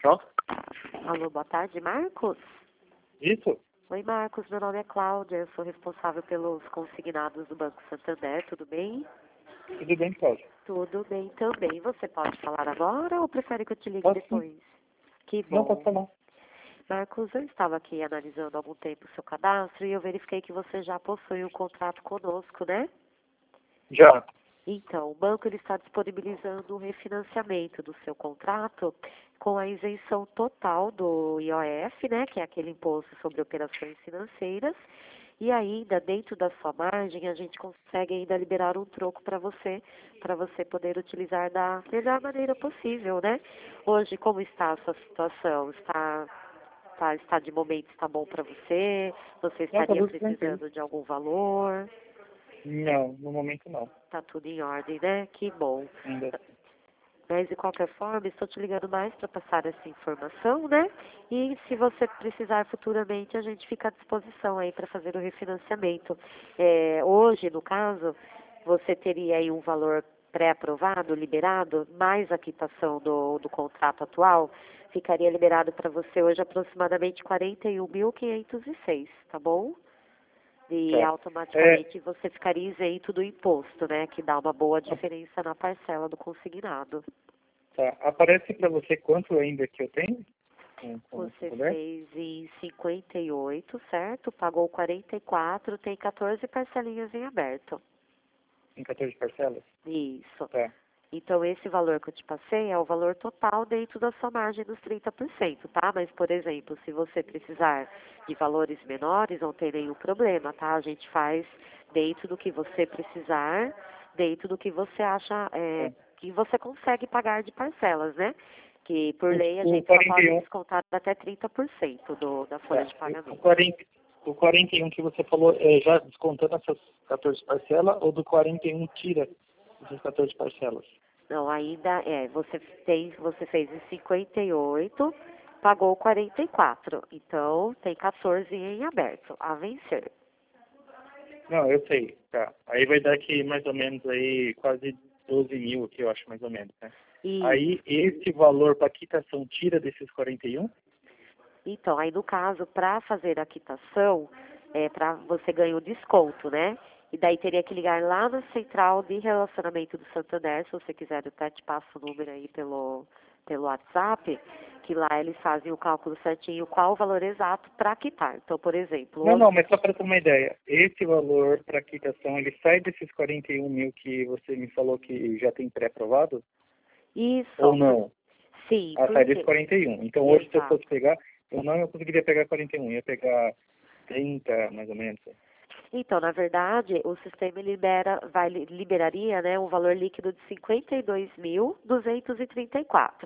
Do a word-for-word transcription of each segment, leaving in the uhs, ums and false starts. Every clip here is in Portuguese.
Pronto? Alô, boa tarde, Marcos? Isso? Oi, Marcos, meu nome é Cláudia, eu sou responsável pelos consignados do Banco Santander, tudo bem? Tudo bem, Cláudio? Tudo bem também. Você pode falar agora ou prefere que eu te ligue Posso sim. depois? Que Não, bom. pode falar. Marcos, eu estava aqui analisando há algum tempo o seu cadastro e eu verifiquei que você já possui um contrato conosco, né? Já. Então, o banco ele está disponibilizando o refinanciamento do seu contrato com a isenção total do I O F, né, que é aquele imposto sobre operações financeiras, e ainda dentro da sua margem a gente consegue ainda liberar um troco para você, para você poder utilizar da melhor maneira possível, né? Hoje, como está a sua situação? Está, está, está de momento, está bom para você? Você Não, tá estaria tudo tranquilo. precisando de algum valor? Não, no momento não. Tá tudo em ordem, né? Que bom. Ainda. Mas, de qualquer forma, estou te ligando mais para passar essa informação, né? E se você precisar futuramente, a gente fica à disposição aí para fazer o refinanciamento. É, hoje, no caso, você teria aí um valor pré-aprovado, liberado, mais a quitação do, do contrato atual, ficaria liberado para você hoje aproximadamente quarenta e um mil quinhentos e seis, tá bom? E Tá. automaticamente você ficaria isento do imposto, né? Que dá uma boa diferença na parcela do consignado. Tá. Aparece pra você quanto ainda que eu tenho? Com, com Você essa mulher? fez em cinquenta e oito, certo? Pagou quarenta e quatro, tem quatorze parcelinhas em aberto. Em quatorze parcelas? Isso. Tá. Então, esse valor que eu te passei é o valor total dentro da sua margem dos trinta por cento, tá? Mas, por exemplo, se você precisar de valores menores, não tem nenhum problema, tá? A gente faz dentro do que você precisar, dentro do que você acha é, Tá. que você consegue pagar de parcelas, né? Que, por lei, a O, o gente só pode quarenta e um, descontar até trinta por cento do, da folha tá. de O pagamento. quarenta, o quarenta e um que você falou, é já descontando essas quatorze parcelas, ou do quarenta e um tira essas quatorze parcelas? Não, ainda é, você tem, você fez em cinquenta e oito, pagou quarenta e quatro, então tem quatorze em aberto, a vencer. Não, eu sei, tá. Aí vai dar aqui mais ou menos aí quase doze mil aqui, eu acho, mais ou menos, né? E, Aí esse valor para quitação tira desses quarenta e um? então, aí no caso, para fazer a quitação, é, para você ganhar o desconto, né? E daí teria que ligar lá na central de relacionamento do Santander, se você quiser, eu até te passo o número aí pelo, pelo WhatsApp, que lá eles fazem o cálculo certinho, qual o valor exato para quitar. Então, por exemplo, Não, hoje... não, mas só para ter uma ideia, esse valor para quitação, ele sai desses quarenta e um mil que você me falou que já tem pré-aprovado? Isso, Ou não? sim, Ah, sai desses porque... quarenta e um. Então hoje, se eu Exato. fosse pegar, eu não eu conseguiria pegar quarenta e um, ia pegar trinta, mais ou menos. Então, na verdade, o sistema libera, vai, liberaria, né, um valor líquido de cinquenta e dois mil duzentos e trinta e quatro.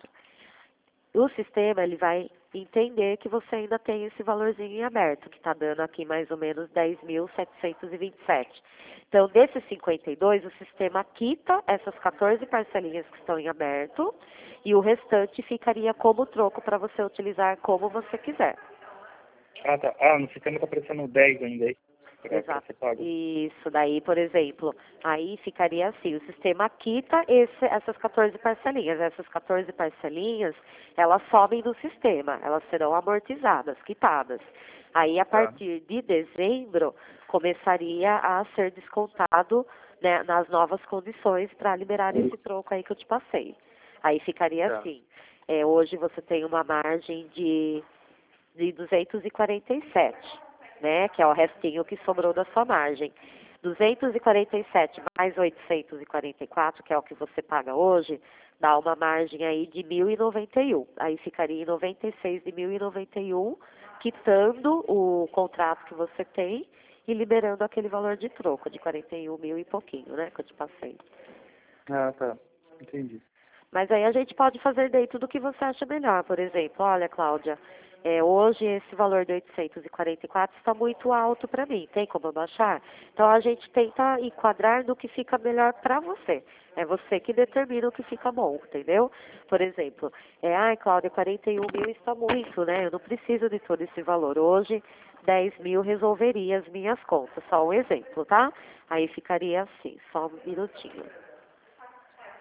O sistema ele vai entender que você ainda tem esse valorzinho em aberto, que está dando aqui mais ou menos dez mil setecentos e vinte e sete. Então, desses cinquenta e dois, o sistema quita essas quatorze parcelinhas que estão em aberto e o restante ficaria como troco para você utilizar como você quiser. Ah, tá. Ah, no sistema está aparecendo dez ainda aí, para Exato. ser pago. Isso daí, por exemplo, aí ficaria assim, o sistema quita esse, essas quatorze parcelinhas. Essas quatorze parcelinhas, elas sobem no sistema, elas serão amortizadas, quitadas. Aí, a Tá. partir de dezembro, começaria a ser descontado, né, nas novas condições para liberar esse troco aí que eu te passei. Aí ficaria Tá. assim, é, hoje você tem uma margem de, de duzentos e quarenta e sete. Né, que é o restinho que sobrou da sua margem. duzentos e quarenta e sete mais oitocentos e quarenta e quatro, que é o que você paga hoje, dá uma margem aí de mil e noventa e um. Aí ficaria em noventa e seis de mil e noventa e um, quitando o contrato que você tem e liberando aquele valor de troco de quarenta e um mil e pouquinho, né, que eu te passei. Ah, tá. Entendi. Mas aí a gente pode fazer dentro do que você acha melhor. Por exemplo, olha, Cláudia, é, hoje esse valor de oitocentos e quarenta e quatro está muito alto para mim. Tem como baixar? Então a gente tenta enquadrar no que fica melhor para você. É você que determina o que fica bom, entendeu? Por exemplo, é, ai, Cláudia, quarenta e um mil está muito, né? Eu não preciso de todo esse valor. Hoje, dez mil resolveria as minhas contas. Só um exemplo, tá? Aí ficaria assim, só um minutinho.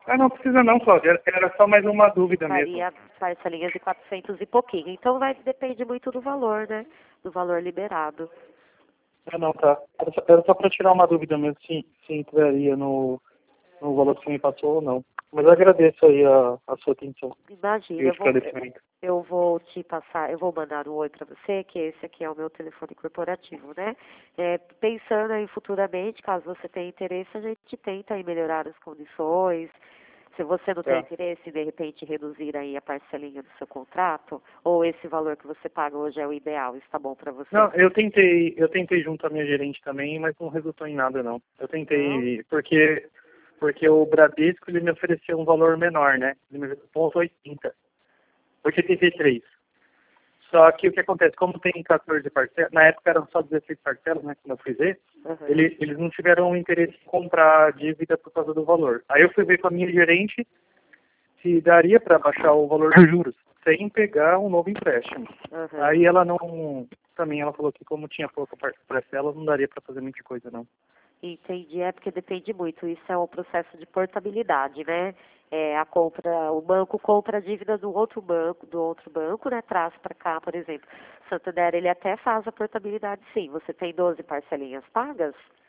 Ah, não precisa não, Cláudia. Era só mais uma dúvida mesmo. Varia parcelinhas de quatrocentos e pouquinho. Então vai depende muito do valor, né? Do valor liberado. Ah, não, tá. Era só, era só para tirar uma dúvida mesmo, se, se entraria no, no valor que você me passou ou não. Mas eu agradeço aí a, a sua atenção Imagina, e o eu vou, esclarecimento. eu vou te passar, eu vou mandar um oi para você, que esse aqui é o meu telefone corporativo, né? É, pensando aí futuramente, caso você tenha interesse, a gente tenta aí melhorar as condições. Se você não tem Tá. interesse em, de repente, reduzir aí a parcelinha do seu contrato, ou esse valor que você paga hoje é o ideal, está bom para você? Não, eu tentei, eu tentei junto à minha gerente também, mas não resultou em nada não. Eu tentei, porque porque o Bradesco ele me ofereceu um valor menor, né? Ele me ofereceu ponto oitenta, oitenta e três. Só que o que acontece, como tem quatorze parcelas, na época eram só dezesseis parcelas, né, quando eu fui ver, Uhum. ele, eles não tiveram interesse em comprar a dívida por causa do valor. Aí eu fui ver com a minha gerente se daria para baixar o valor dos juros, sem pegar um novo empréstimo. Uhum. Aí ela não, também ela falou que como tinha pouca parcela, não daria para fazer muita coisa não. Entendi, é porque depende muito. Isso é um processo de portabilidade, né? É, a compra, o banco compra a dívida do outro banco, do outro banco, né? Traz para cá, por exemplo. Santander, ele até faz a portabilidade, sim. Você tem doze parcelinhas pagas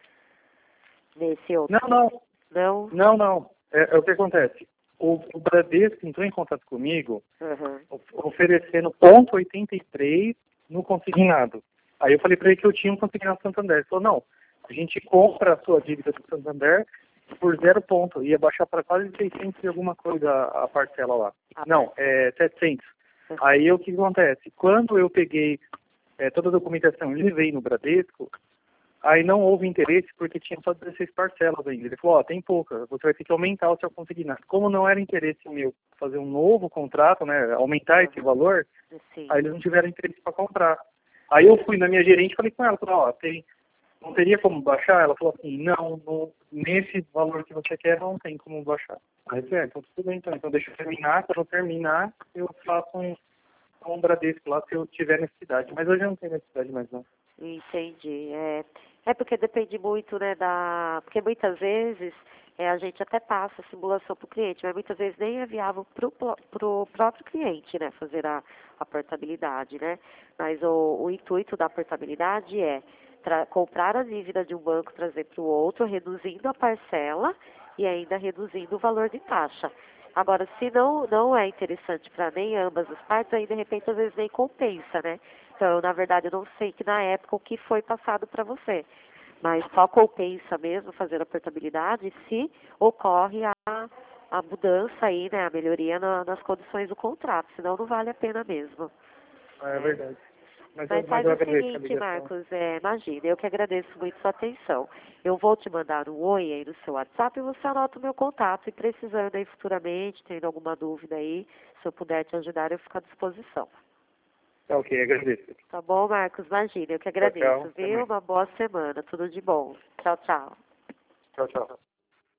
nesse outro? Não, não, Não? não, não. É, é o que acontece. O, o Bradesco entrou em contato comigo, Uhum. of- oferecendo ponto oitenta e três no consignado. Aí eu falei para ele que eu tinha um consignado Santander. Ele falou, não, a gente compra a sua dívida do Santander por zero ponto. Ia baixar para quase seiscentos e alguma coisa a a parcela lá. Ah, Não, é setecentos. Uhum. Aí o que acontece? Quando eu peguei é, toda a documentação e levei no Bradesco, aí não houve interesse porque tinha só dezesseis parcelas ainda. Ele falou, ó, tem pouca, você vai ter que aumentar o seu consignado. Como não era interesse meu fazer um novo contrato, né, aumentar esse valor, Sim. aí eles não tiveram interesse para comprar. Aí eu fui na minha gerente e falei com ela, falei, ó, tem, não teria como baixar? Ela falou assim, não, não, nesse valor que você quer não tem como baixar. Aí eu falei, ah, então tudo bem, então, então deixa eu terminar, quando eu terminar, eu faço um, um Bradesco lá se eu tiver necessidade. Mas hoje eu não tenho necessidade mais não. Entendi. É, é porque depende muito, né, da... Porque muitas vezes é, a gente até passa a simulação para o cliente, mas muitas vezes nem é viável para o próprio cliente, né, fazer a, a portabilidade, né? Mas o, o intuito da portabilidade é tra comprar a dívida de um banco, trazer para o outro, reduzindo a parcela e ainda reduzindo o valor de taxa. Agora, se não, não é interessante para nem ambas as partes, aí de repente às vezes nem compensa, né? Então, na verdade, eu não sei que na época o que foi passado para você. Mas só compensa mesmo fazer a portabilidade se ocorre a, a mudança aí, né? A melhoria na, nas condições do contrato. Senão não vale a pena mesmo. Ah, é verdade. Mas, Mas eu, mas faz eu o agradeço a seguinte, ligação. Marcos, é, imagina, eu que agradeço muito sua atenção. Eu vou te mandar um oi aí no seu WhatsApp e você anota o meu contato. E precisando aí futuramente, tendo alguma dúvida aí, se eu puder te ajudar, eu fico à disposição. Tá ok, agradeço. Tá bom, Marcos? Imagina, eu que Tchau, tchau. agradeço, Até viu? mais. Uma boa semana, tudo de bom. Tchau, tchau. Tchau, tchau.